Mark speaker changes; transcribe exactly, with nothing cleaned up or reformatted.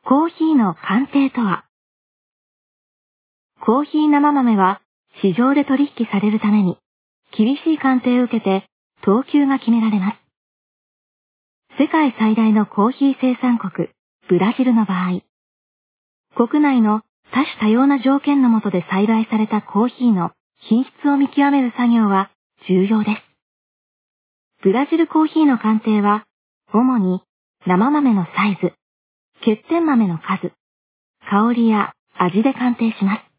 Speaker 1: コーヒーの鑑定とは。コーヒー生豆は市場で取引されるために厳しい鑑定を受けて等級が決められます。世界最大のコーヒー生産国ブラジルの場合、国内の多種多様な条件の下で栽培されたコーヒーの品質を見極める作業は重要です。ブラジルコーヒーの鑑定は主に生豆のサイズ、欠点豆の数、香りや味で鑑定します。